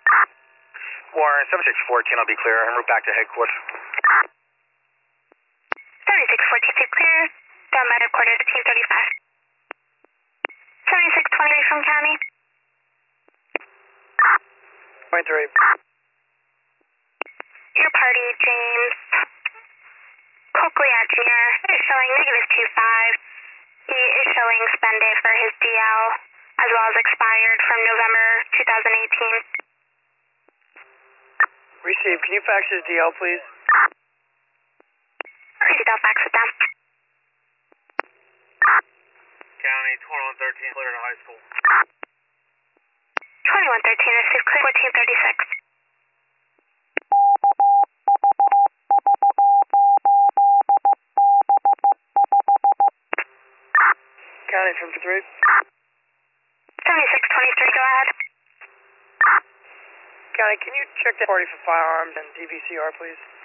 Warren, 7614, I'll be clear. En route back to headquarters. 7614, clear. Down by headquarters at 1035. 7623 from county. 23. Your party, James Cochlear Jr., is showing -25. He is showing spend day for his DL, as well as expired from November 2018. Received. Can you fax his DL, please? Received, I'll fax it down. County, 2113, clear to high school. 2113, received, clear, 1436. County, from 3. 7623, go ahead. County, can you check the party for firearms and DVCR, please?